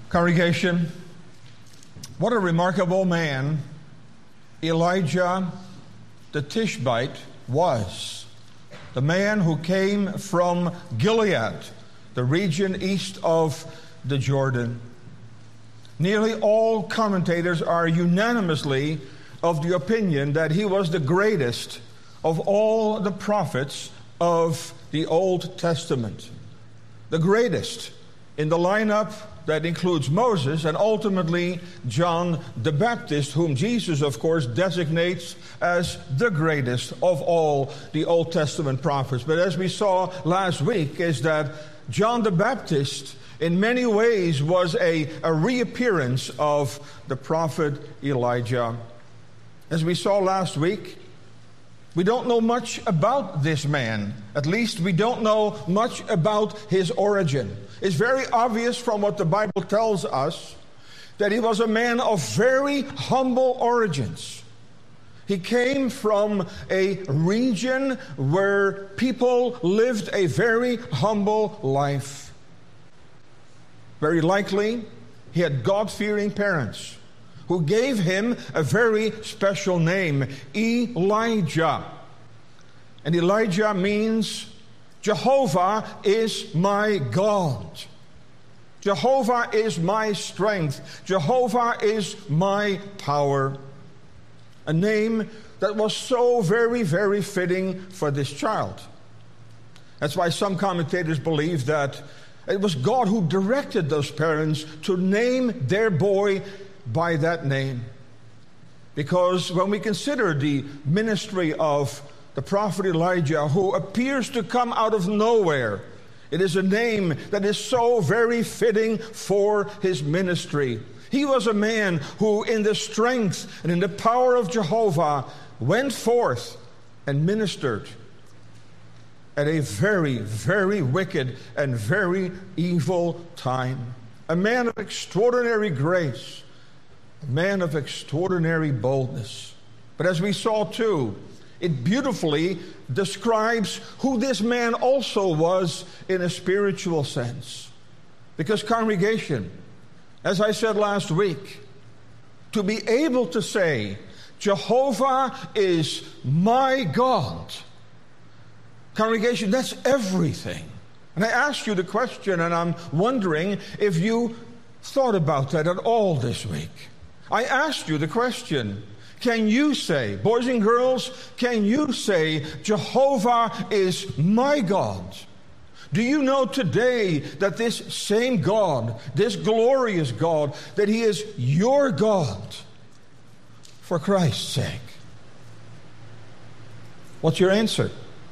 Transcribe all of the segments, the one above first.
Congregation, what a remarkable man Elijah the Tishbite was. The man who came from Gilead, the region east of the Jordan. Nearly all commentators are unanimously of the opinion that he was the greatest of all the prophets of the Old Testament. The greatest in the lineup that includes Moses and ultimately John the Baptist, whom Jesus, of course, designates as the greatest of all the Old Testament prophets. But as we saw last week, is that John the Baptist in many ways was a reappearance of the prophet Elijah. As we saw last week, we don't know much about this man. At least we don't know much about his origin. It's very obvious from what the Bible tells us that he was a man of very humble origins. He came from a region where people lived a very humble life. Very likely, he had God-fearing parents who gave him a very special name, Elijah. And Elijah means Jehovah is my God. Jehovah is my strength. Jehovah is my power. A name that was so very, very fitting for this child. That's why some commentators believe that it was God who directed those parents to name their boy by that name. Because when we consider the ministry of the prophet Elijah, who appears to come out of nowhere, it is a name that is so very fitting for his ministry. He was a man who, in the strength and in the power of Jehovah, went forth and ministered at a very, very wicked and very evil time. A man of extraordinary grace. A man of extraordinary boldness. But as we saw too, it beautifully describes who this man also was in a spiritual sense. Because congregation, as I said last week, to be able to say, Jehovah is my God, congregation, that's everything. And I asked you the question, and I'm wondering if you thought about that at all this week. I asked you the question, can you say, boys and girls, can you say, Jehovah is my God? Do you know today that this same God, this glorious God, that He is your God for Christ's sake? What's your answer?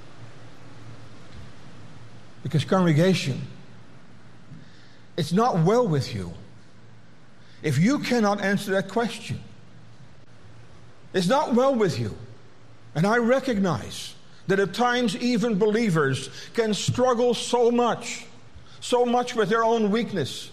Because congregation, it's not well with you if you cannot answer that question. It's not well with you. And I recognize that at times even believers can struggle so much with their own weakness.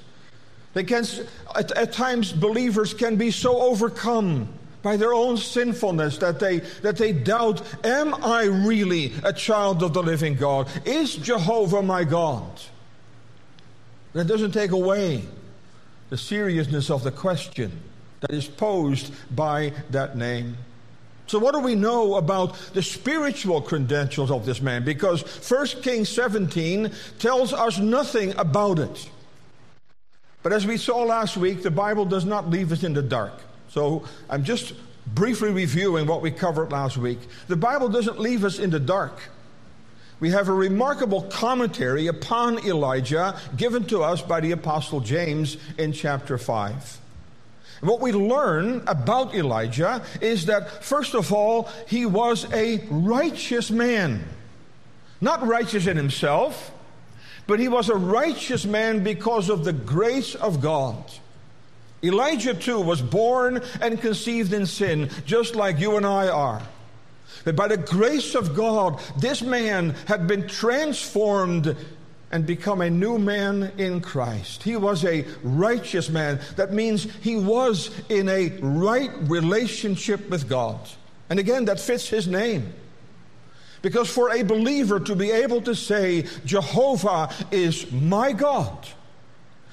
At times believers can be so overcome by their own sinfulness that they doubt, am I really a child of the living God? Is Jehovah my God? That doesn't take away the seriousness of the question that is posed by that name. So what do we know about the spiritual credentials of this man? Because 1 Kings 17 tells us nothing about it. But as we saw last week, the Bible does not leave us in the dark. So I'm just briefly reviewing what we covered last week. The Bible doesn't leave us in the dark. We have a remarkable commentary upon Elijah given to us by the Apostle James in chapter 5. What we learn about Elijah is that, first of all, he was a righteous man. Not righteous in himself, but he was a righteous man because of the grace of God. Elijah, too, was born and conceived in sin, just like you and I are. But by the grace of God, this man had been transformed and become a new man in Christ. He was a righteous man. That means he was in a right relationship with God. And again, that fits his name. Because for a believer to be able to say, Jehovah is my God,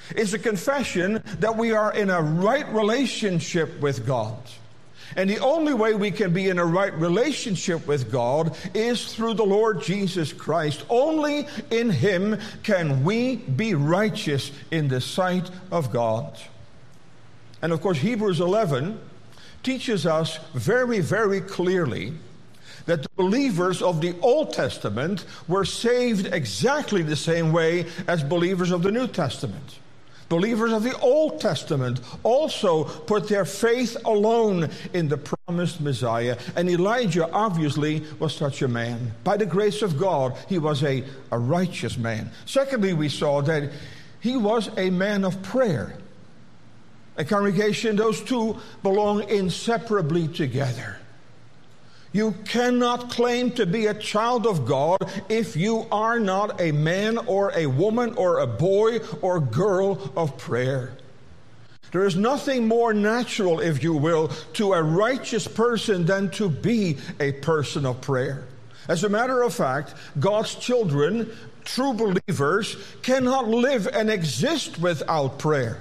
It's a confession that we are in a right relationship with God. And the only way we can be in a right relationship with God is through the Lord Jesus Christ. Only in Him can we be righteous in the sight of God. And of course, Hebrews 11 teaches us very, very clearly that the believers of the Old Testament were saved exactly the same way as believers of the New Testament. Believers of the Old Testament also put their faith alone in the promised Messiah. And Elijah obviously was such a man. By the grace of God, he was a righteous man. Secondly, we saw that he was a man of prayer. A congregation, those two belong inseparably together. You cannot claim to be a child of God if you are not a man or a woman or a boy or girl of prayer. There is nothing more natural, if you will, to a righteous person than to be a person of prayer. As a matter of fact, God's children, true believers, cannot live and exist without prayer.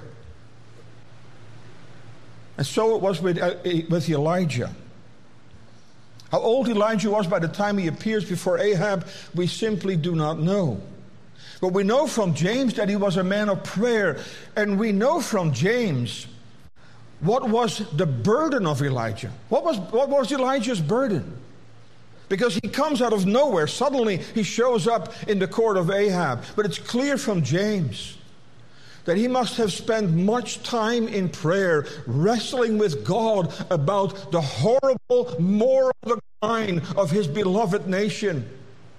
And so it was with Elijah. How old Elijah was by the time he appears before Ahab, we simply do not know. But we know from James that he was a man of prayer. And we know from James what was the burden of Elijah. What was Elijah's burden? Because he comes out of nowhere. Suddenly he shows up in the court of Ahab. But it's clear from James that he must have spent much time in prayer, wrestling with God about the horrible moral decline of his beloved nation.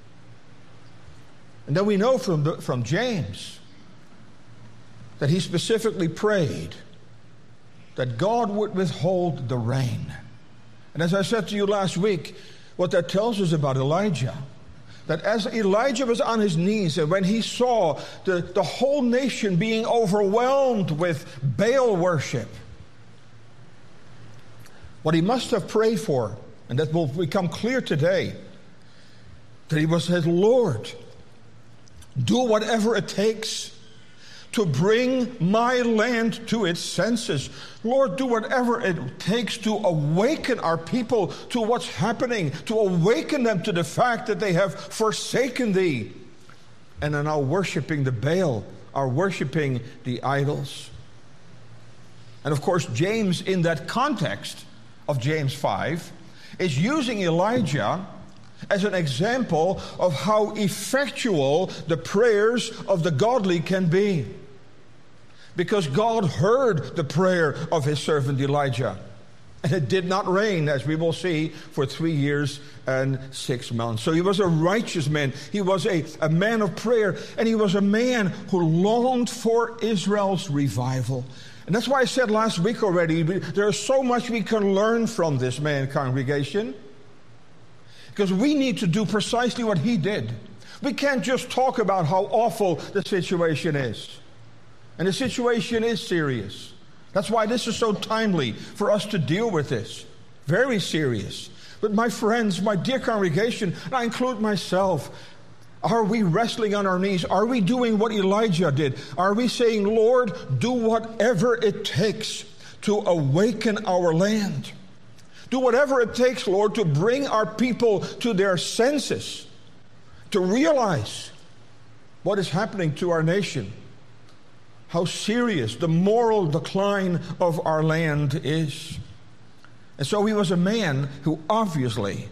And then we know from James that he specifically prayed that God would withhold the rain. And as I said to you last week, what that tells us about Elijah, that as Elijah was on his knees and when he saw the whole nation being overwhelmed with Baal worship, what he must have prayed for, and that will become clear today, that he said, Lord, do whatever it takes to bring my land to its senses. Lord, do whatever it takes to awaken our people to what's happening, to awaken them to the fact that they have forsaken thee and are now worshiping the Baal, are worshiping the idols. And of course, James, in that context of James 5, is using Elijah as an example of how effectual the prayers of the godly can be. Because God heard the prayer of his servant Elijah. And it did not rain, as we will see, for 3 years and 6 months. So he was a righteous man. He was a man of prayer. And he was a man who longed for Israel's revival. And that's why I said last week already, there's so much we can learn from this man, congregation. Because we need to do precisely what he did. We can't just talk about how awful the situation is. And the situation is serious. That's why this is so timely for us to deal with this. Very serious. But my friends, my dear congregation, and I include myself, are we wrestling on our knees? Are we doing what Elijah did? Are we saying, Lord, do whatever it takes to awaken our land? Do whatever it takes, Lord, to bring our people to their senses, to realize what is happening to our nation, how serious the moral decline of our land is. And so he was a man who obviously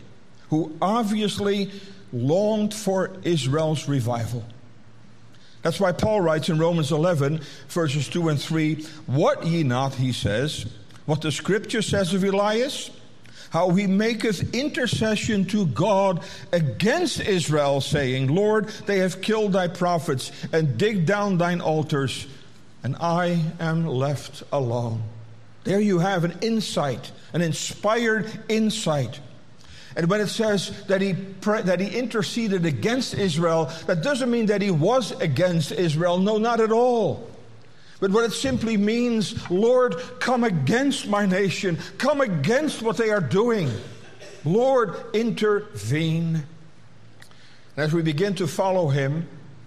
longed for Israel's revival. That's why Paul writes in Romans 11, verses 2 and 3, "What ye not," he says, "what the Scripture says of Elias, how he maketh intercession to God against Israel, saying, Lord, they have killed thy prophets and digged down thine altars, and I am left alone." There you have an insight, an inspired insight. And when it says that he interceded against Israel, that doesn't mean that he was against Israel. No, not at all. But what it simply means, Lord, come against my nation. Come against what they are doing. Lord, intervene. And as we begin to follow him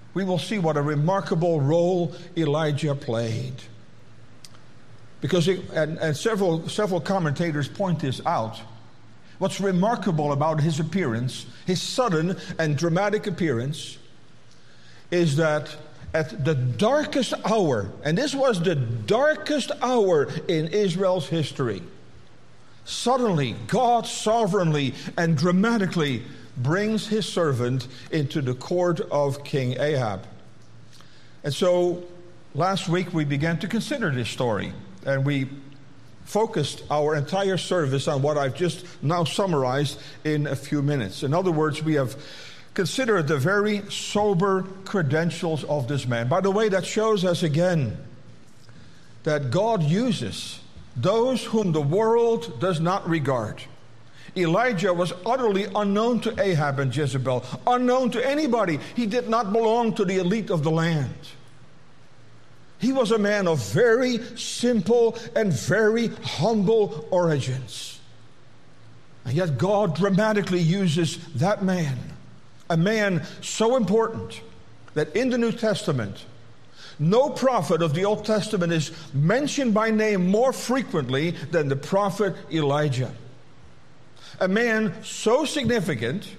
we will see what a remarkable role Elijah played. Because, several commentators point this out, what's remarkable about his appearance, his sudden and dramatic appearance, is that at the darkest hour, and this was the darkest hour in Israel's history, suddenly God sovereignly and dramatically brings his servant into the court of King Ahab. And so last week we began to consider this story, and we focused our entire service on what I've just now summarized in a few minutes. In other words, we have considered the very sober credentials of this man. By the way, that shows us again that God uses those whom the world does not regard. Elijah was utterly unknown to Ahab and Jezebel, unknown to anybody. He did not belong to the elite of the land. He was a man of very simple and very humble origins. And yet God dramatically uses that man, a man so important that in the New Testament, no prophet of the Old Testament is mentioned by name more frequently than the prophet Elijah. A man so significant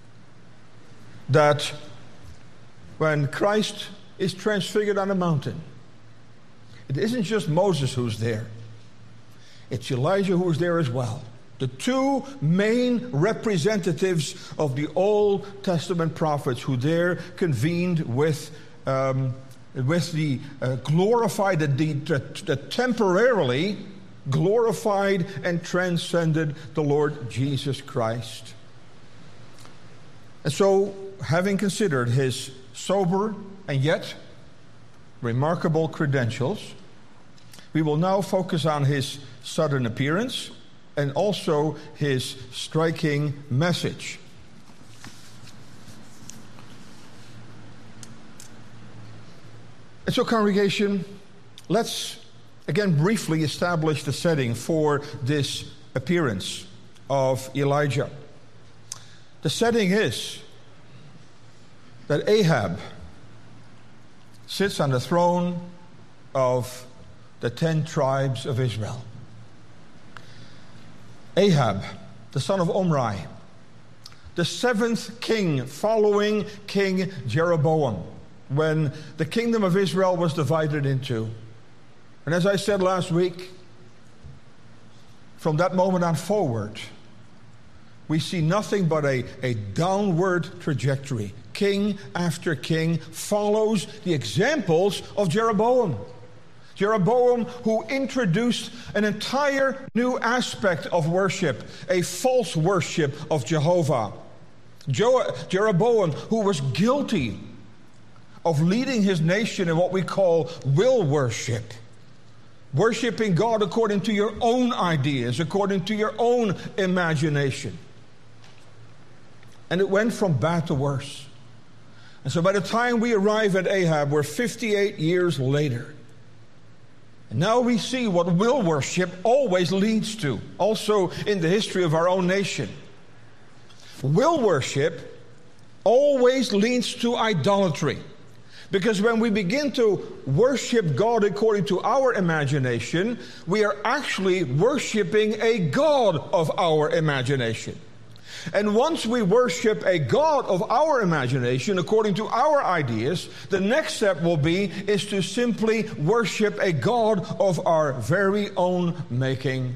that when Christ is transfigured on a mountain, it isn't just Moses who's there. It's Elijah who is there as well. The two main representatives of the Old Testament prophets who there convened with the glorified, the temporarily glorified and transcended the Lord Jesus Christ. And so, having considered his sober and yet remarkable credentials, we will now focus on his sudden appearance and also his striking message. And so, congregation, let's again briefly establish the setting for this appearance of Elijah. The setting is that Ahab sits on the throne of the 10 tribes of Israel. Ahab, the son of Omri, the 7th king following King Jeroboam, when the kingdom of Israel was divided in two. And as I said last week, from that moment on forward, we see nothing but a downward trajectory. King after king follows the examples of Jeroboam. Jeroboam, who introduced an entire new aspect of worship, a false worship of Jehovah. Jeroboam, who was guilty of leading his nation in what we call will worship. Worshiping God according to your own ideas, according to your own imagination. And it went from bad to worse. And so by the time we arrive at Ahab, we're 58 years later. And now we see what will worship always leads to, also in the history of our own nation. Will worship always leads to idolatry. Because when we begin to worship God according to our imagination, we are actually worshiping a god of our imagination. And once we worship a god of our imagination according to our ideas, the next step is to simply worship a god of our very own making.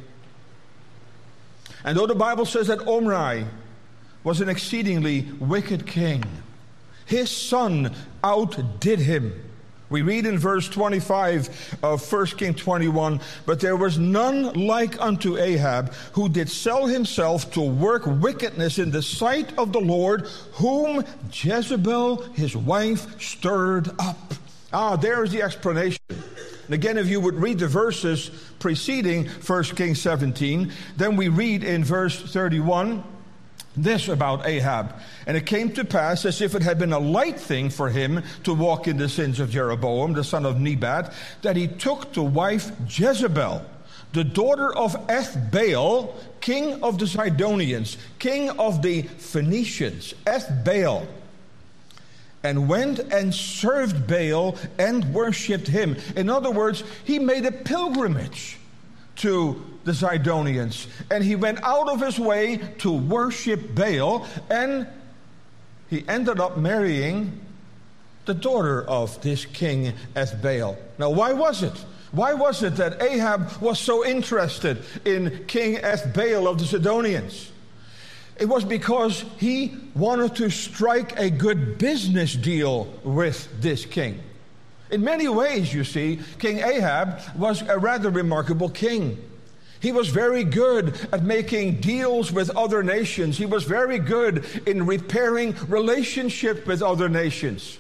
And though the Bible says that Omri was an exceedingly wicked king, his son outdid him. We read in verse 25 of 1 Kings 21, "But there was none like unto Ahab, who did sell himself to work wickedness in the sight of the Lord, whom Jezebel his wife stirred up." There is the explanation. And again, if you would read the verses preceding 1 Kings 17, then we read in verse 31, this about Ahab. "And it came to pass, as if it had been a light thing for him to walk in the sins of Jeroboam, the son of Nebat, that he took to wife Jezebel, the daughter of Ethbaal, king of the Sidonians, king of the Phoenicians." Ethbaal. and went and served Baal and worshipped him. In other words, he made a pilgrimage to the Zidonians, and he went out of his way to worship Baal, and he ended up marrying the daughter of this king Ethbaal. Now, why was it? Why was it that Ahab was so interested in King Ethbaal of the Zidonians? It was because he wanted to strike a good business deal with this king. In many ways, you see, King Ahab was a rather remarkable king. He was very good at making deals with other nations. He was very good in repairing relationships with other nations.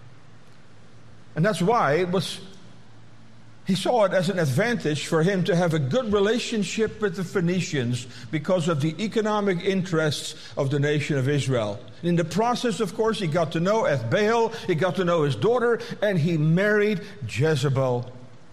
And that's why he saw it as an advantage for him to have a good relationship with the Phoenicians because of the economic interests of the nation of Israel. In the process, of course, he got to know Ethbaal, he got to know his daughter, and he married Jezebel.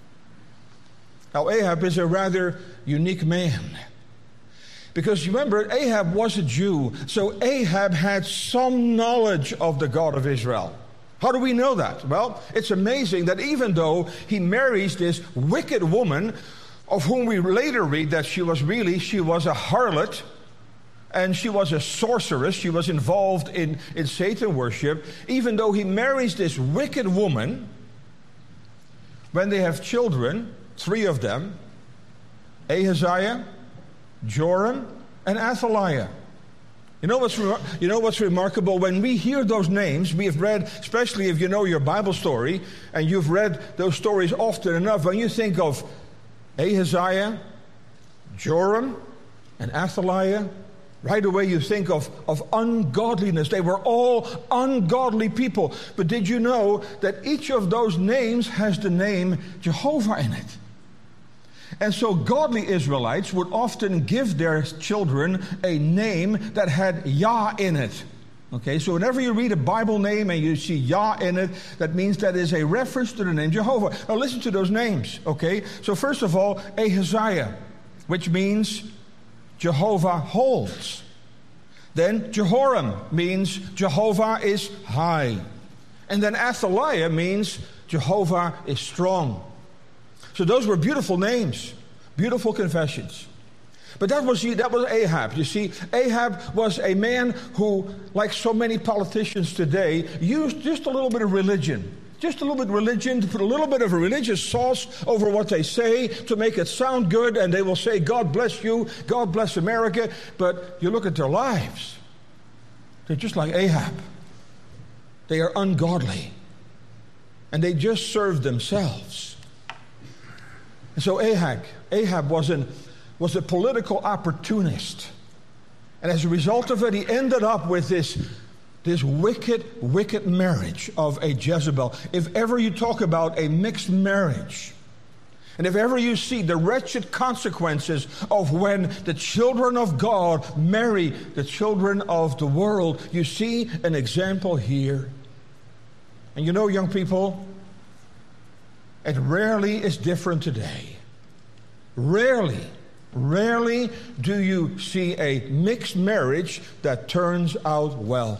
Now, Ahab is a rather unique man. Because remember, Ahab was a Jew, so Ahab had some knowledge of the God of Israel. How do we know that? Well, it's amazing that even though he marries this wicked woman, of whom we later read that she was a harlot, and she was a sorceress, she was involved in Satan worship, even though he marries this wicked woman, when they have children, 3 of them, Ahaziah, Joram, and Athaliah. You know what's remarkable? When we hear those names, we have read, especially if you know your Bible story, and you've read those stories often enough, when you think of Ahaziah, Joram, and Athaliah, right away you think of ungodliness. They were all ungodly people. But did you know that each of those names has the name Jehovah in it? And so godly Israelites would often give their children a name that had Yah in it. Okay, so whenever you read a Bible name and you see Yah in it, that means that is a reference to the name Jehovah. Now listen to those names, okay? So first of all, Ahaziah, which means Jehovah holds. Then Jehoram means Jehovah is high. And then Athaliah means Jehovah is strong. So those were beautiful names, beautiful confessions. But that was Ahab. You see, Ahab was a man who, like so many politicians today, used just a little bit of religion. Just a little bit of religion, to put a little bit of a religious sauce over what they say to make it sound good, and they will say, God bless you, God bless America. But you look at their lives, they're just like Ahab. They are ungodly. And they just serve themselves. And so Ahab was a political opportunist. And as a result of it, he ended up with this wicked marriage of a Jezebel. If ever you talk about a mixed marriage, and if ever you see the wretched consequences of when the children of God marry the children of the world, you see an example here. And you know, young people, it rarely is different today. Rarely do you see a mixed marriage that turns out well.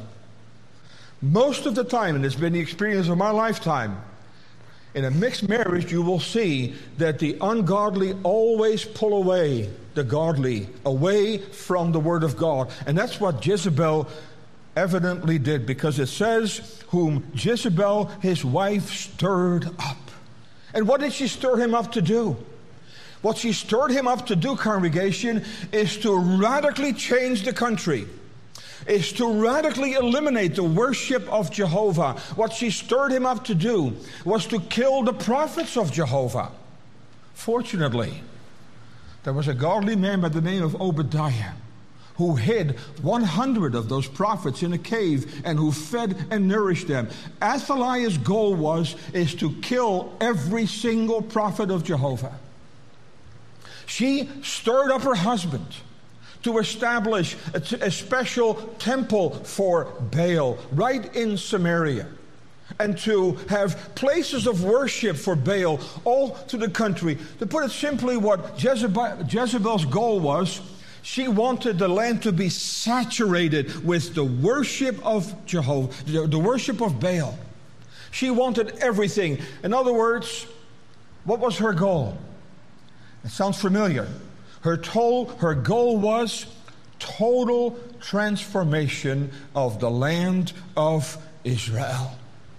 Most of the time, and it's been the experience of my lifetime, in a mixed marriage you will see that the ungodly always pull away the godly, away from the Word of God. And that's what Jezebel evidently did, because it says, whom Jezebel, his wife, stirred up. And what did she stir him up to do? What she stirred him up to do, congregation, is to radically change the country. Is to radically eliminate the worship of Jehovah. What she stirred him up to do was to kill the prophets of Jehovah. Fortunately, there was a godly man by the name of Obadiah who hid 100 of those prophets in a cave and who fed and nourished them. Athaliah's goal is to kill every single prophet of Jehovah. She stirred up her husband to establish a special temple for Baal right in Samaria, and to have places of worship for Baal all through the country. To put it simply, what Jezebel's goal was, She wanted the land to be saturated with the worship of Jehovah, the worship of Baal. She wanted everything. In other words, what was her goal? It sounds familiar. Her goal was total transformation of the land of Israel.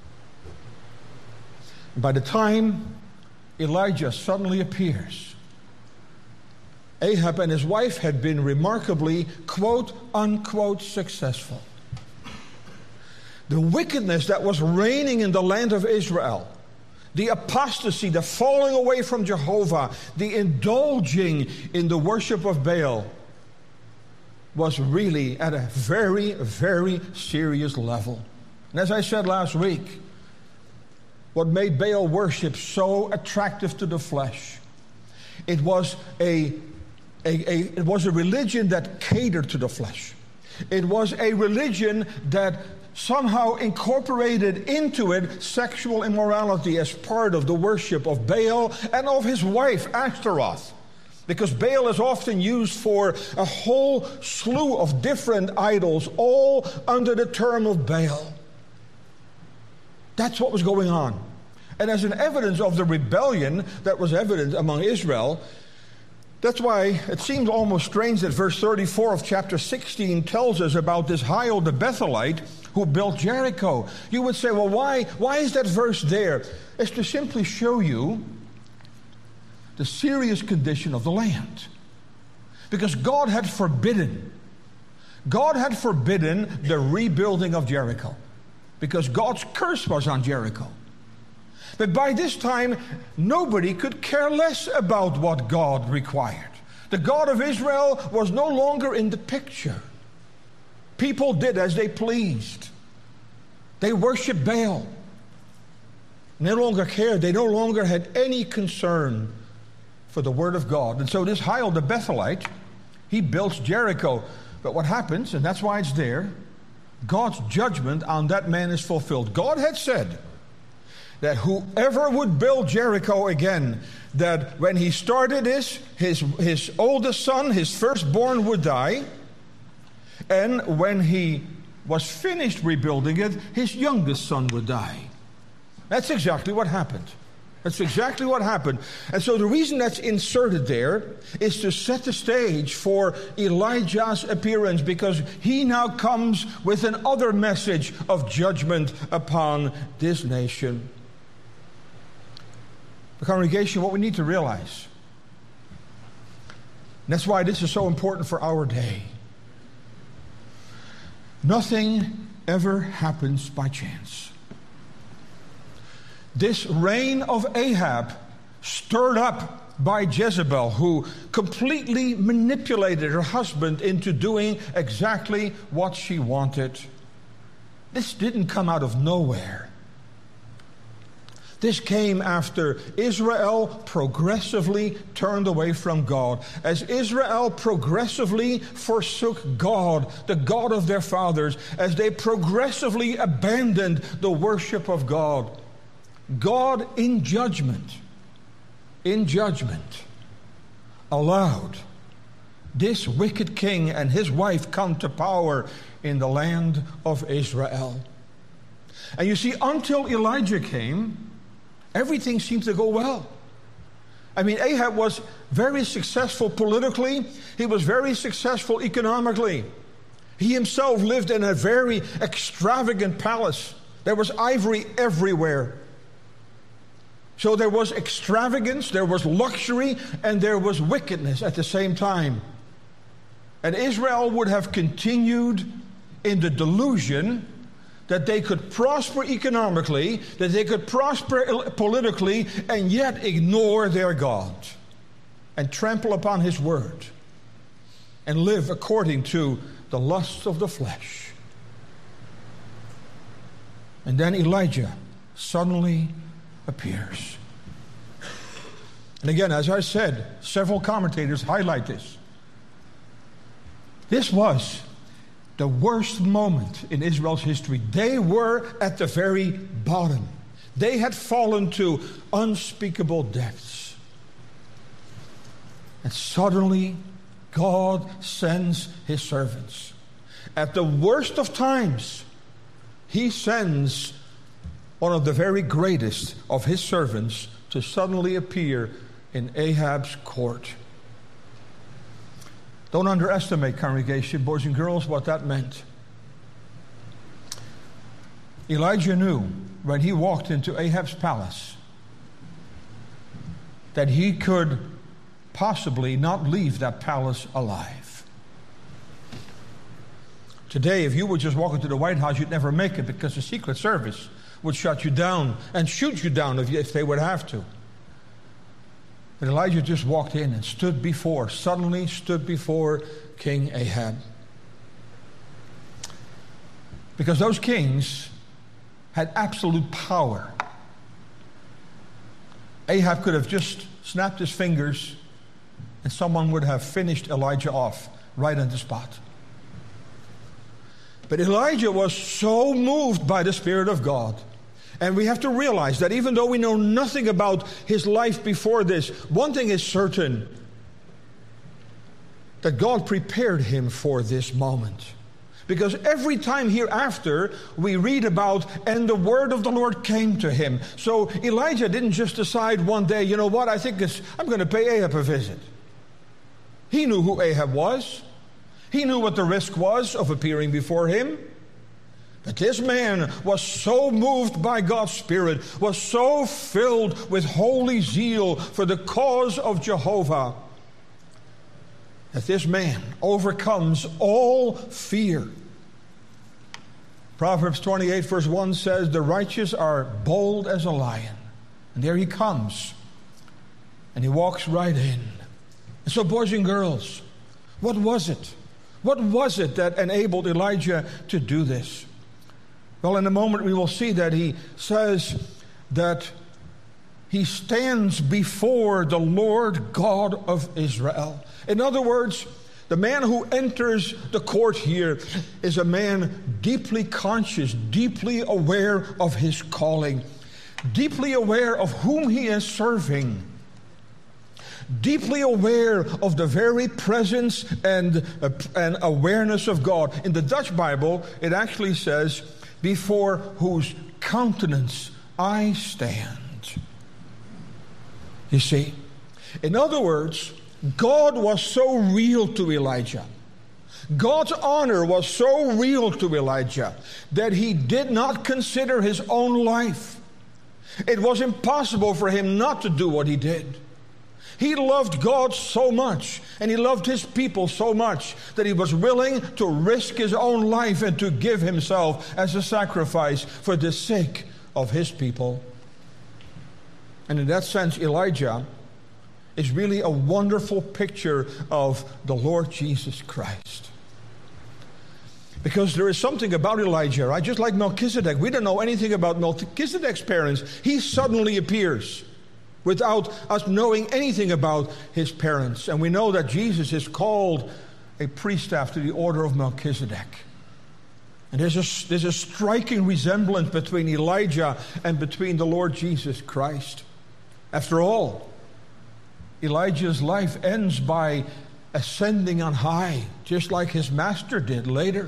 By the time Elijah suddenly appears, Ahab and his wife had been remarkably, quote, unquote, successful. The wickedness that was reigning in the land of Israel, the apostasy, the falling away from Jehovah, the indulging in the worship of Baal, was really at a very, very serious level. And as I said last week, what made Baal worship so attractive to the flesh, it was a religion that catered to the flesh. It was a religion that somehow incorporated into it sexual immorality as part of the worship of Baal and of his wife Ashtaroth. Because Baal is often used for a whole slew of different idols, all under the term of Baal. That's what was going on. And as an evidence of the rebellion that was evident among Israel, that's why it seems almost strange that verse 34 of chapter 16 tells us about this Hiel the Bethelite who built Jericho. You would say, well, why is that verse there? It's to simply show you the serious condition of the land. Because God had forbidden the rebuilding of Jericho. Because God's curse was on Jericho. But by this time, nobody could care less about what God required. The God of Israel was no longer in the picture. People did as they pleased. They worshiped Baal. They no longer cared. They no longer had any concern for the word of God. And so this Hiel the Bethelite, he builds Jericho. But what happens, and that's why it's there, God's judgment on that man is fulfilled. God had said that whoever would build Jericho again, that when he started this, his oldest son, his firstborn, would die. And when he was finished rebuilding it, his youngest son would die. That's exactly what happened. That's exactly what happened. And so the reason that's inserted there is to set the stage for Elijah's appearance, because he now comes with another message of judgment upon this nation. The congregation, what we need to realize, and that's why this is so important for our day, nothing ever happens by chance. This reign of Ahab, stirred up by Jezebel, who completely manipulated her husband into doing exactly what she wanted, this didn't come out of nowhere. This came after Israel progressively turned away from God. As Israel progressively forsook God, the God of their fathers, as they progressively abandoned the worship of God, God in judgment, allowed this wicked king and his wife come to power in the land of Israel. And you see, until Elijah came, everything seemed to go well. I mean, Ahab was very successful politically. He was very successful economically. He himself lived in a very extravagant palace. There was ivory everywhere. So there was extravagance, there was luxury, and there was wickedness at the same time. And Israel would have continued in the delusion that they could prosper economically, that they could prosper politically, and yet ignore their God and trample upon his word and live according to the lusts of the flesh. And then Elijah suddenly appears. And again, as I said, several commentators highlight this. This was the worst moment in Israel's history. They were at the very bottom. They had fallen to unspeakable depths. And suddenly God sends His servants. At the worst of times, He sends one of the very greatest of His servants to suddenly appear in Ahab's court. Don't underestimate, congregation, boys and girls, what that meant. Elijah knew when he walked into Ahab's palace that he could possibly not leave that palace alive. Today, if you would just walk into the White House, you'd never make it because the Secret Service would shut you down and shoot you down if they would have to. But Elijah just walked in and suddenly stood before King Ahab. Because those kings had absolute power. Ahab could have just snapped his fingers and someone would have finished Elijah off right on the spot. But Elijah was so moved by the Spirit of God. And we have to realize that even though we know nothing about his life before this, one thing is certain, that God prepared him for this moment. Because every time hereafter we read about, and the word of the Lord came to him. So Elijah didn't just decide one day, you know what, I'm going to pay Ahab a visit. He knew who Ahab was. He knew what the risk was of appearing before him. But this man was so moved by God's Spirit, was so filled with holy zeal for the cause of Jehovah, that this man overcomes all fear. Proverbs 28 verse 1 says, the righteous are bold as a lion. And there he comes. And he walks right in. And so, boys and girls, what was it? What was it that enabled Elijah to do this? Well, in a moment we will see that he says that he stands before the Lord God of Israel. In other words, the man who enters the court here is a man deeply conscious, deeply aware of his calling, deeply aware of whom he is serving, deeply aware of the very presence and awareness of God. In the Dutch Bible, it actually says, before whose countenance I stand. You see, in other words, God was so real to Elijah. God's honor was so real to Elijah that he did not consider his own life. It was impossible for him not to do what he did. He loved God so much, and he loved his people so much, that he was willing to risk his own life and to give himself as a sacrifice for the sake of his people. And in that sense, Elijah is really a wonderful picture of the Lord Jesus Christ. Because there is something about Elijah, right? Just like Melchizedek. We don't know anything about Melchizedek's parents. He suddenly appears without us knowing anything about his parents. And we know that Jesus is called a priest after the order of Melchizedek. And there's a striking resemblance between Elijah and between the Lord Jesus Christ. After all, Elijah's life ends by ascending on high, just like his master did later.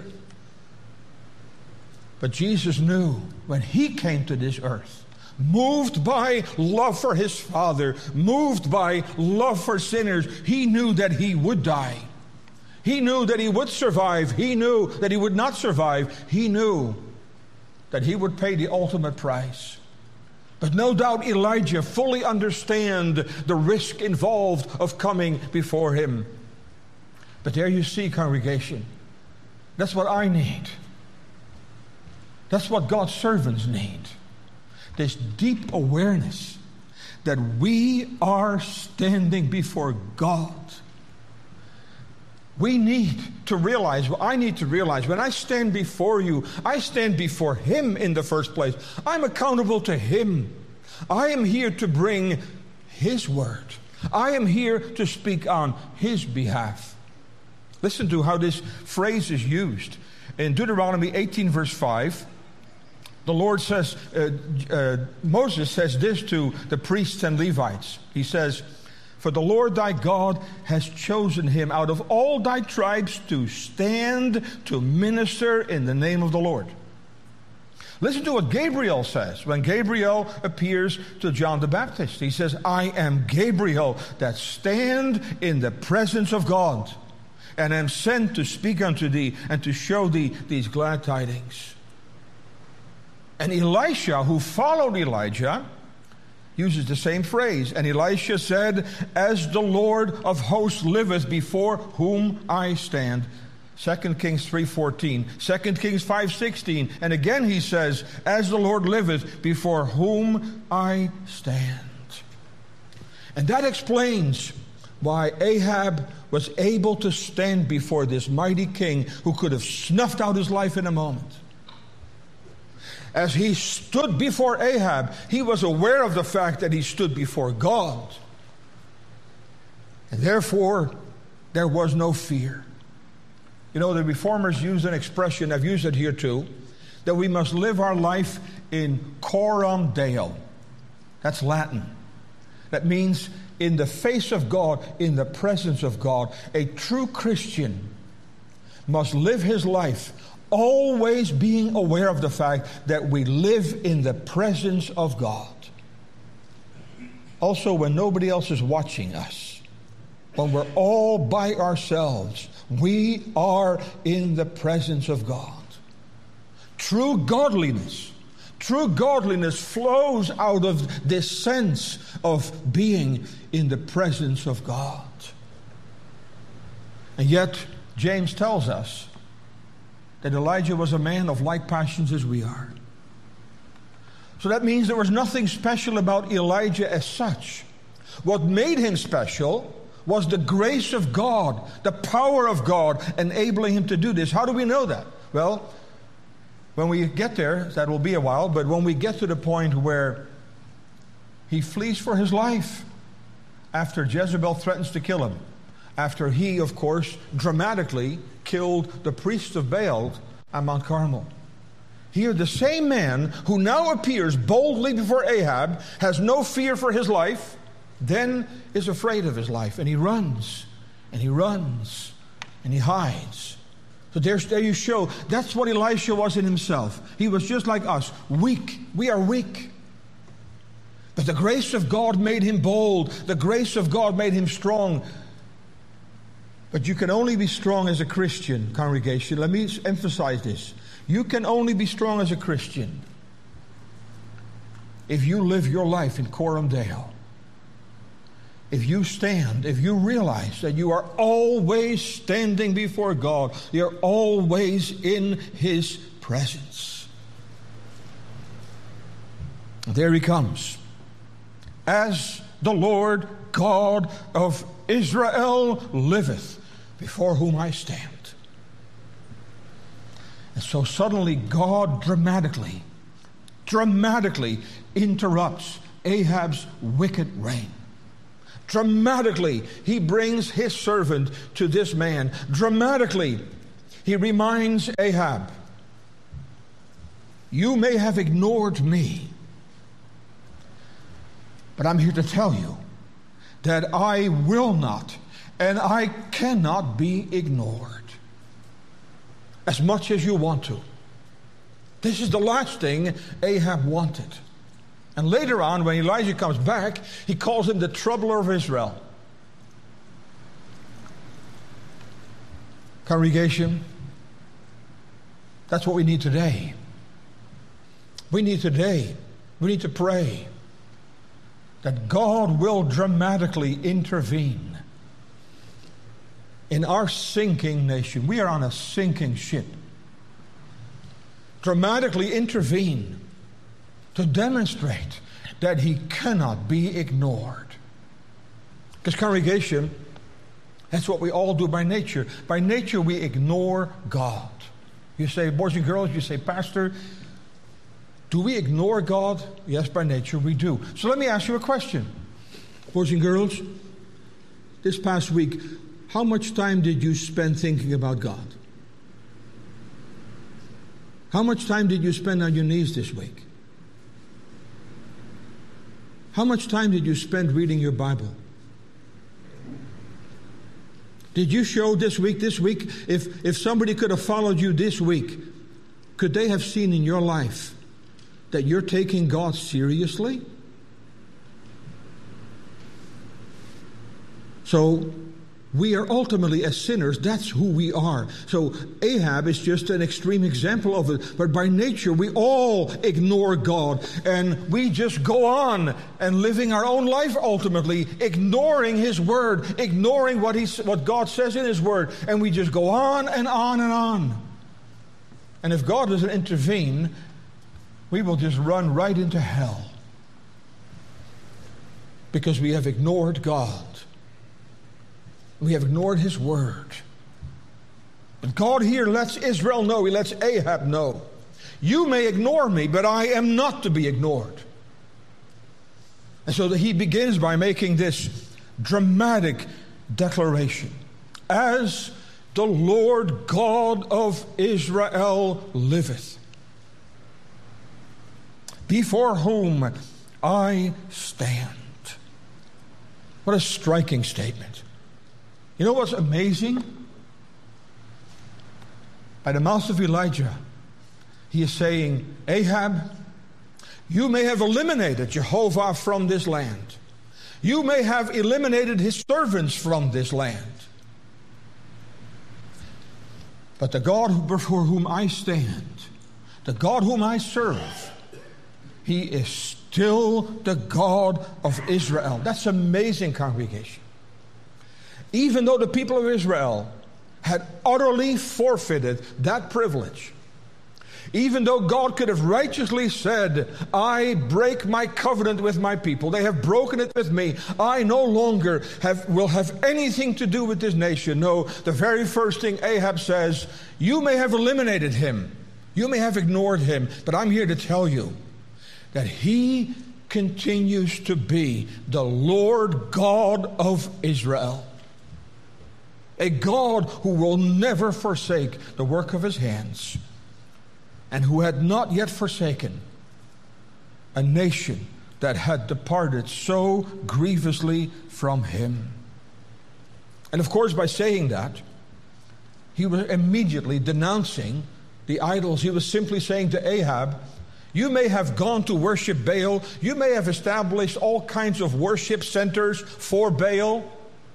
But Jesus knew when he came to this earth, moved by love for his Father, moved by love for sinners, he knew that he would die. He knew that he would survive. He knew that he would not survive. He knew that he would pay the ultimate price. But no doubt Elijah fully understood the risk involved of coming before him. But there you see, congregation, that's what I need. That's what God's servants need. This deep awareness that we are standing before God. We need to realize, I need to realize, when I stand before you, I stand before Him in the first place. I'm accountable to Him. I am here to bring His word. I am here to speak on His behalf. Listen to how this phrase is used. In Deuteronomy 18 verse 5, the Lord says, Moses says this to the priests and Levites. He says, For the Lord thy God has chosen him out of all thy tribes to stand to minister in the name of the Lord. Listen to what Gabriel says when Gabriel appears to John the Baptist. He says, I am Gabriel that stand in the presence of God, and am sent to speak unto thee and to show thee these glad tidings. And Elisha, who followed Elijah, uses the same phrase. And Elisha said, as the Lord of hosts liveth, before whom I stand. 2 Kings 3:14, 2 Kings 5:16, and again he says, as the Lord liveth, before whom I stand. And that explains why Ahab was able to stand before this mighty king who could have snuffed out his life in a moment. As he stood before Ahab, he was aware of the fact that he stood before God. And therefore, there was no fear. You know, the Reformers used an expression, I've used it here too, that we must live our life in coram Deo. That's Latin. That means in the face of God, in the presence of God. A true Christian must live his life always being aware of the fact that we live in the presence of God. Also, when nobody else is watching us, when we're all by ourselves, we are in the presence of God. True godliness flows out of this sense of being in the presence of God. And yet, James tells us that Elijah was a man of like passions as we are. So that means there was nothing special about Elijah as such. What made him special was the grace of God, the power of God enabling him to do this. How do we know that? Well, when we get there, that will be a while, but when we get to the point where he flees for his life after Jezebel threatens to kill him, after he, of course, dramatically killed the priests of Baal on Mount Carmel. Here, the same man who now appears boldly before Ahab has no fear for his life, then is afraid of his life, and he runs, and he runs, and he hides. So there you show, that's what Elisha was in himself. He was just like us, weak. We are weak. But the grace of God made him bold. The grace of God made him strong. But you can only be strong as a Christian, congregation. Let me emphasize this. You can only be strong as a Christian if you live your life in coram Deo. If you stand, if you realize that you are always standing before God, you're always in His presence. There he comes. As the Lord God of Israel liveth, before whom I stand. And so suddenly God dramatically interrupts Ahab's wicked reign. Dramatically, he brings his servant to this man. Dramatically, he reminds Ahab, you may have ignored me, but I'm here to tell you that I will not and I cannot be ignored as much as you want to. This is the last thing Ahab wanted. And later on, when Elijah comes back, he calls him the troubler of Israel. Congregation, that's what we need today. We need to pray that God will dramatically intervene in our sinking nation. We are on a sinking ship. Dramatically intervene to demonstrate that He cannot be ignored. Because congregation, that's what we all do by nature. By nature, we ignore God. You say, boys and girls, you say, Pastor, do we ignore God? Yes, by nature we do. So let me ask you a question. Boys and girls, this past week, how much time did you spend thinking about God? How much time did you spend on your knees this week? How much time did you spend reading your Bible? Did you show this week, if somebody could have followed you this week, could they have seen in your life that you're taking God seriously? So we are ultimately, as sinners, that's who we are. So Ahab is just an extreme example of it. But by nature, we all ignore God. And we just go on and living our own life ultimately, ignoring His Word, ignoring what God says in His Word. And we just go on and on and on. And if God doesn't intervene, we will just run right into hell. Because we have ignored God. We have ignored His Word. But God here lets Israel know, He lets Ahab know, you may ignore me, but I am not to be ignored. And so that he begins by making this dramatic declaration. As the Lord God of Israel liveth, before whom I stand. What a striking statement. You know what's amazing? By the mouth of Elijah, he is saying, Ahab, you may have eliminated Jehovah from this land. You may have eliminated His servants from this land. But the God before whom I stand, the God whom I serve, He is still the God of Israel. That's amazing, congregation. Even though the people of Israel had utterly forfeited that privilege, even though God could have righteously said, I break my covenant with my people, they have broken it with me, I no longer will have anything to do with this nation. No, the very first thing Ahab says, you may have eliminated him, you may have ignored him, but I'm here to tell you that he continues to be the Lord God of Israel. A God who will never forsake the work of His hands, and who had not yet forsaken a nation that had departed so grievously from Him. And of course, by saying that, he was immediately denouncing the idols. He was simply saying to Ahab, you may have gone to worship Baal, you may have established all kinds of worship centers for Baal,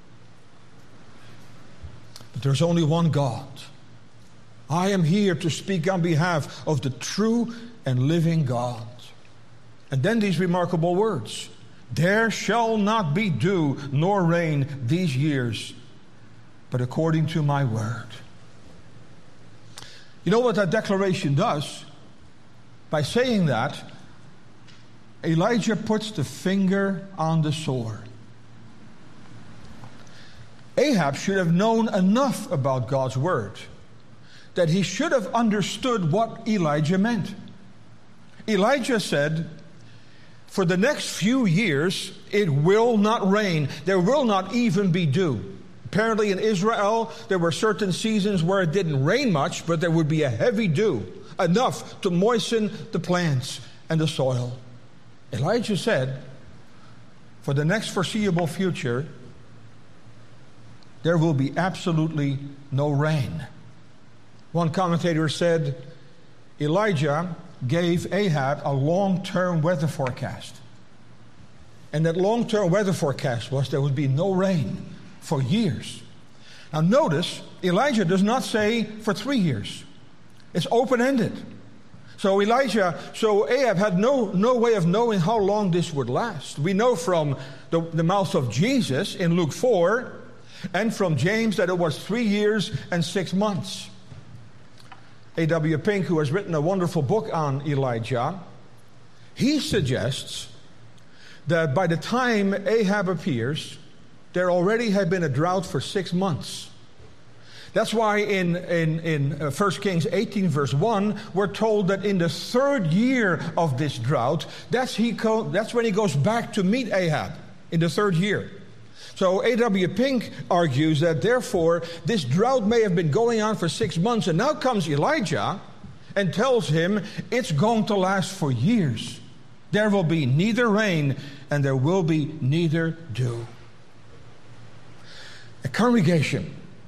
but there's only one God. I am here to speak on behalf of the true and living God. And then these remarkable words. There shall not be dew nor rain these years, but according to my word. You know what that declaration does? By saying that, Elijah puts the finger on the sore. Ahab should have known enough about God's word that he should have understood what Elijah meant. Elijah said, for the next few years, it will not rain. There will not even be dew. Apparently in Israel, there were certain seasons where it didn't rain much, but there would be a heavy dew, enough to moisten the plants and the soil. Elijah said, for the next foreseeable future, there will be absolutely no rain. One commentator said, Elijah gave Ahab a long-term weather forecast. And that long-term weather forecast was there would be no rain for years. Now notice, Elijah does not say for 3 years. It's open-ended. So Ahab had no way of knowing how long this would last. We know from the mouth of Jesus in Luke 4 and from James that it was 3 years and 6 months. A.W. Pink, who has written a wonderful book on Elijah, he suggests that by the time Ahab appears, there already had been a drought for 6 months. That's why in 1 Kings 18 verse 1, we're told that in the 3rd year of this drought, that's when he goes back to meet Ahab, in the 3rd year. So A.W. Pink argues that therefore this drought may have been going on for 6 months, and now comes Elijah and tells him it's going to last for years. There will be neither rain and there will be neither dew. A congregation,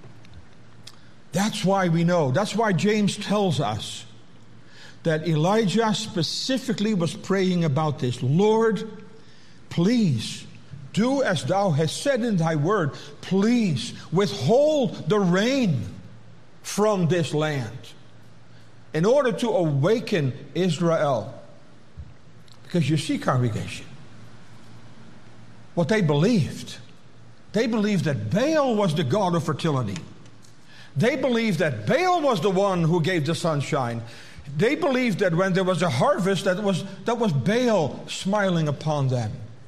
That's why we know. That's why James tells us that Elijah specifically was praying about this. Lord, please do as thou hast said in thy word. Please withhold the rain from this land in order to awaken Israel. Because you see, congregation, what they believed that Baal was the god of fertility. They believed that Baal was the one who gave the sunshine. They believed that when there was a harvest, that was Baal smiling upon them.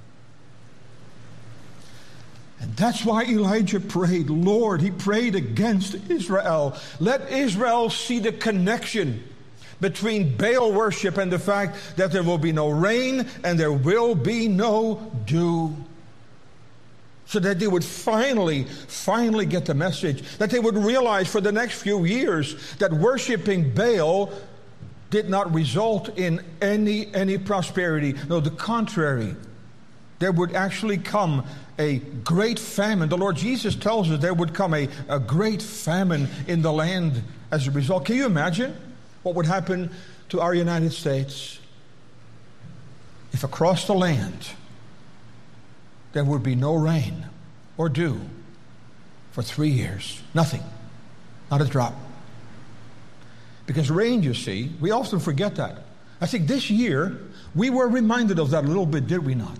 And that's why Elijah prayed, Lord, he prayed against Israel. Let Israel see the connection between Baal worship and the fact that there will be no rain and there will be no dew. So that they would finally get the message, that they would realize for the next few years that worshiping Baal did not result in any prosperity. No, the contrary. There would actually come a great famine. The Lord Jesus tells us there would come a great famine in the land as a result. Can you imagine what would happen to our United States if across the land there would be no rain or dew for 3 years? Nothing. Not a drop. Because rain, you see, we often forget that. I think this year we were reminded of that a little bit, did we not?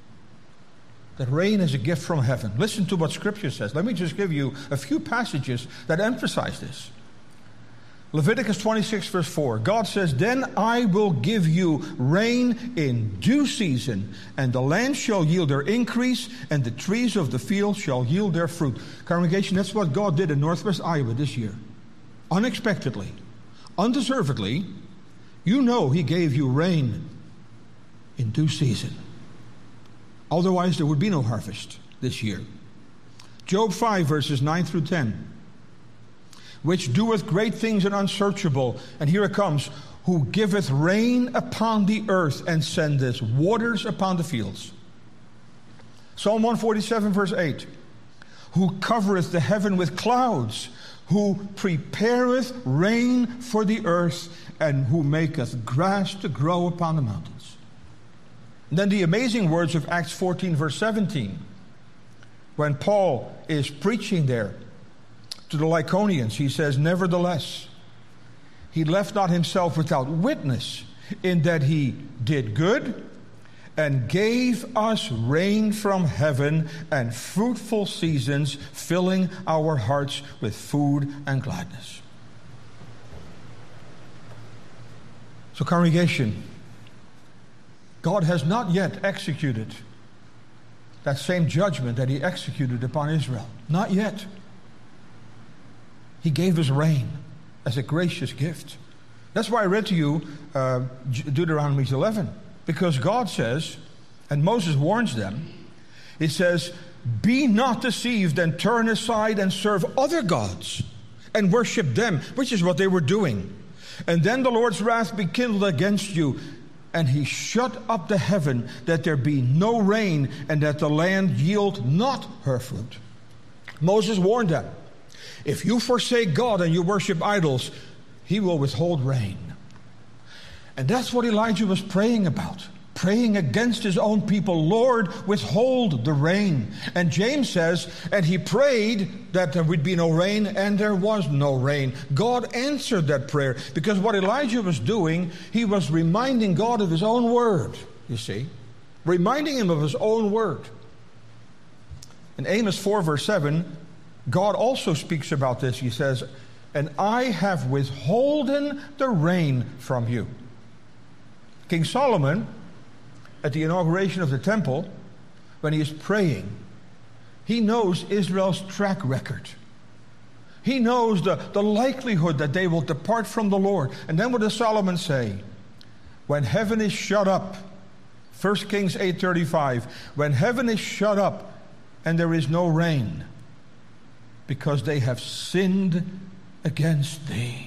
That rain is a gift from heaven. Listen to what Scripture says. Let me just give you a few passages that emphasize this. Leviticus 26 verse 4. God says, then I will give you rain in due season, and the land shall yield their increase, and the trees of the field shall yield their fruit. Congregation, that's what God did in Northwest Iowa this year. Unexpectedly, undeservedly, you know he gave you rain in due season. Otherwise, there would be no harvest this year. Job 5 verses 9 through 10. Which doeth great things and unsearchable. And here it comes. Who giveth rain upon the earth and sendeth waters upon the fields. Psalm 147 verse 8. Who covereth the heaven with clouds. Who prepareth rain for the earth. And who maketh grass to grow upon the mountains. And then the amazing words of Acts 14 verse 17. When Paul is preaching there to the Lycaonians, he says, nevertheless, he left not himself without witness, in that he did good and gave us rain from heaven and fruitful seasons, filling our hearts with food and gladness. So, congregation, God has not yet executed that same judgment that he executed upon Israel. Not yet. He gave us rain as a gracious gift. That's why I read to you Deuteronomy 11. Because God says, and Moses warns them, he says, be not deceived and turn aside and serve other gods and worship them, which is what they were doing. And then the Lord's wrath be kindled against you, and he shut up the heaven that there be no rain, and that the land yield not her fruit. Moses warned them. If you forsake God and you worship idols, he will withhold rain. And that's what Elijah was praying about. Praying against his own people. Lord, withhold the rain. And James says, and he prayed that there would be no rain, and there was no rain. God answered that prayer. Because what Elijah was doing, he was reminding God of his own word, you see. Reminding him of his own word. In Amos 4 verse 7, God also speaks about this. He says, and I have withholden the rain from you. King Solomon, at the inauguration of the temple, when he is praying, he knows Israel's track record. He knows the likelihood that they will depart from the Lord. And then what does Solomon say? When heaven is shut up, 1 Kings 8:35, when heaven is shut up and there is no rain, because they have sinned against thee.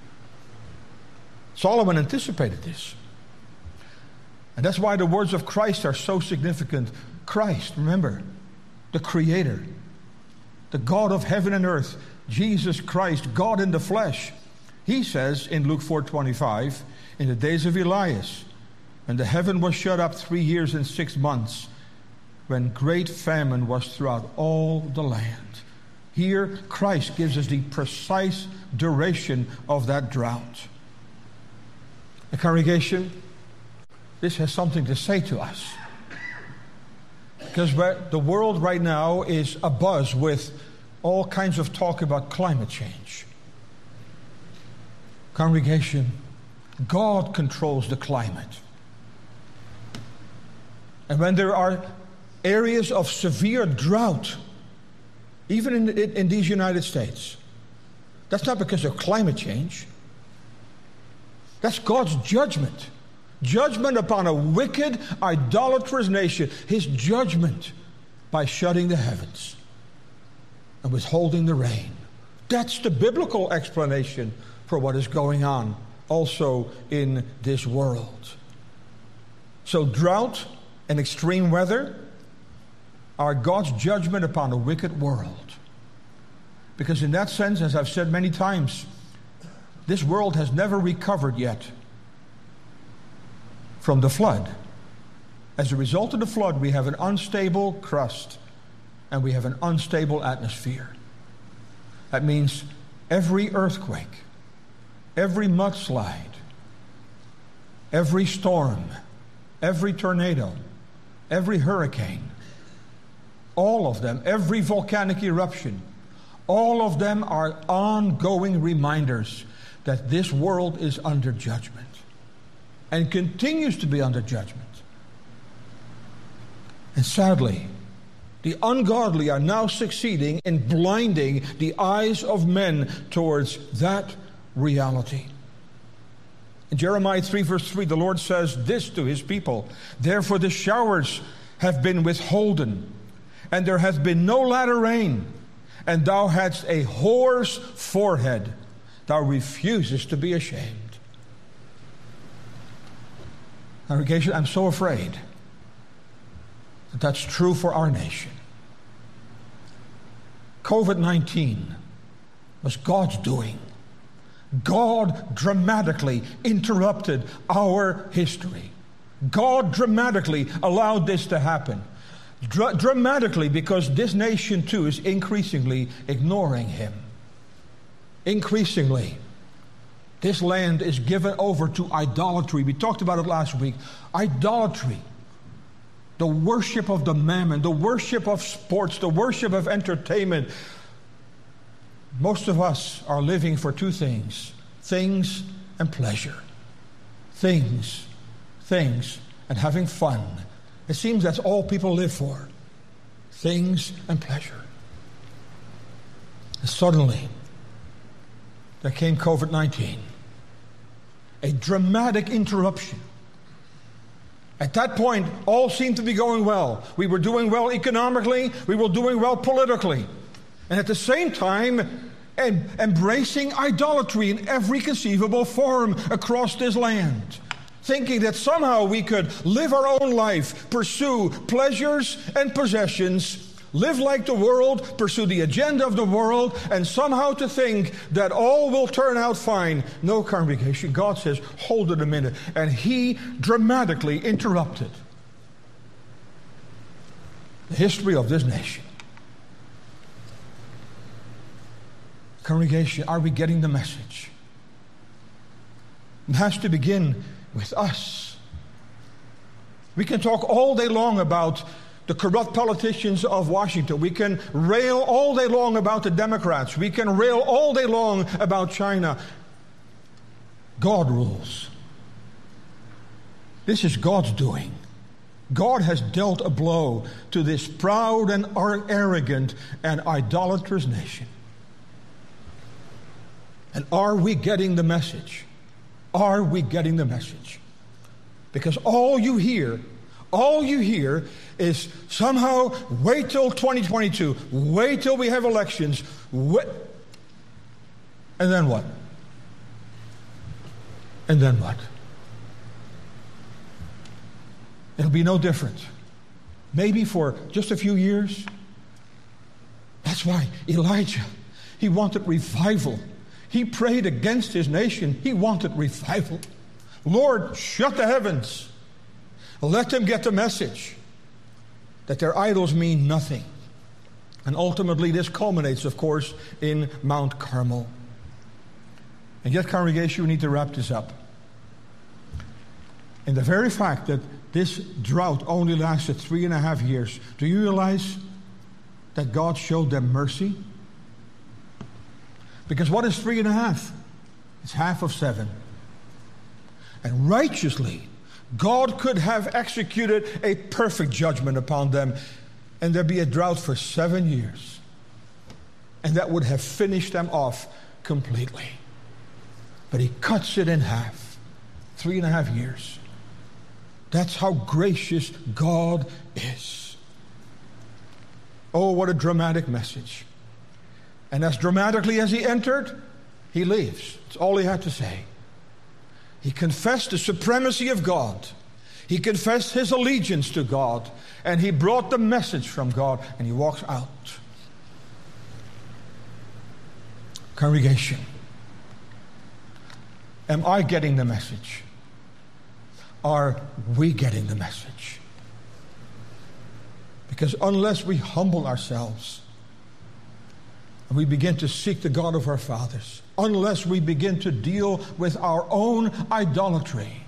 Solomon anticipated this. And that's why the words of Christ are so significant. Christ, remember, the Creator, the God of heaven and earth, Jesus Christ, God in the flesh. He says in Luke 4:25, in the days of Elias, when the heaven was shut up 3 years and 6 months, when great famine was throughout all the land. Here, Christ gives us the precise duration of that drought. The congregation, this has something to say to us. Because the world right now is abuzz with all kinds of talk about climate change. Congregation, God controls the climate. And when there are areas of severe drought, even in these United States, that's not because of climate change. That's God's judgment. Judgment upon a wicked, idolatrous nation. His judgment by shutting the heavens and withholding the rain. That's the biblical explanation for what is going on also in this world. So drought and extreme weather are God's judgment upon a wicked world. Because in that sense, as I've said many times, this world has never recovered yet from the flood. As a result of the flood, we have an unstable crust and we have an unstable atmosphere. That means every earthquake, every mudslide, every storm, every tornado, every hurricane, all of them, every volcanic eruption, all of them are ongoing reminders that this world is under judgment and continues to be under judgment. And sadly, the ungodly are now succeeding in blinding the eyes of men towards that reality. In Jeremiah 3 verse 3, the Lord says this to his people: "Therefore the showers have been withholden, and there hath been no latter rain, and thou hadst a whore's forehead. Thou refusest to be ashamed." Congregation, I'm so afraid that that's true for our nation. COVID-19 was God's doing. God dramatically interrupted our history. God dramatically allowed this to happen. Dramatically, because this nation too is increasingly ignoring him. Increasingly, this land is given over to idolatry. We talked about it last week. Idolatry. The worship of the mammon, the worship of sports, the worship of entertainment. Most of us are living for two things: things and pleasure. Things, and having fun. It seems that's all people live for. Things and pleasure. And suddenly, there came COVID-19. A dramatic interruption. At that point, all seemed to be going well. We were doing well economically. We were doing well politically. And at the same time, embracing idolatry in every conceivable form across this land. Thinking that somehow we could live our own life, pursue pleasures and possessions, live like the world, pursue the agenda of the world, and somehow to think that all will turn out fine. No, congregation, God says, hold it a minute. And he dramatically interrupted the history of this nation. Congregation, are we getting the message? It has to begin with us. We can talk all day long about the corrupt politicians of Washington. We can rail all day long about the Democrats. We can rail all day long about China. God rules. This is God's doing. God has dealt a blow to this proud and arrogant and idolatrous nation. And are we getting the message? Are we getting the message? Because all you hear is somehow wait till 2022, wait till we have elections, and then what? And then what? It'll be no different. Maybe for just a few years. That's why Elijah, he wanted revival. He prayed against his nation. He wanted revival. Lord, shut the heavens. Let them get the message that their idols mean nothing. And ultimately this culminates, of course, in Mount Carmel. And yet, congregation, we need to wrap this up. And the very fact that this drought only lasted 3.5 years, do you realize that God showed them mercy? Because what is 3.5? It's half of 7. And righteously, God could have executed a perfect judgment upon them, and there'd be a drought for 7 years. And that would have finished them off completely. But he cuts it in half. 3.5 years. That's how gracious God is. Oh, what a dramatic message. And as dramatically as he entered, he leaves. That's all he had to say. He confessed the supremacy of God. He confessed his allegiance to God. And he brought the message from God. And he walks out. Congregation, am I getting the message? Are we getting the message? Because unless we humble ourselves and we begin to seek the God of our fathers, unless we begin to deal with our own idolatry,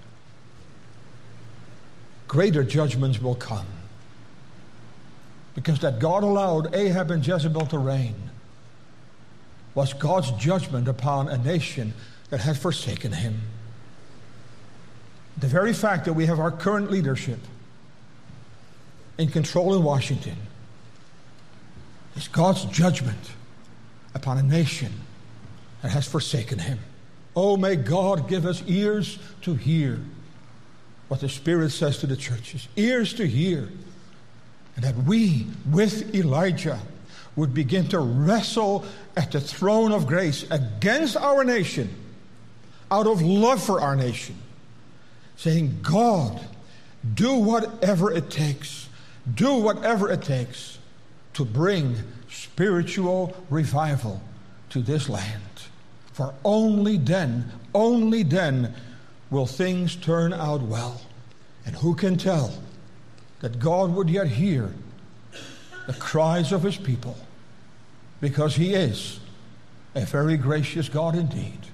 greater judgments will come. Because that God allowed Ahab and Jezebel to reign was God's judgment upon a nation that had forsaken him. The very fact that we have our current leadership in control in Washington is God's judgment upon a nation that has forsaken him. Oh, may God give us ears to hear what the Spirit says to the churches. Ears to hear. And that we, with Elijah, would begin to wrestle at the throne of grace against our nation, out of love for our nation, saying, God, do whatever it takes. Do whatever it takes to bring spiritual revival to this land. For only then will things turn out well. And who can tell that God would yet hear the cries of his people, because he is a very gracious God indeed.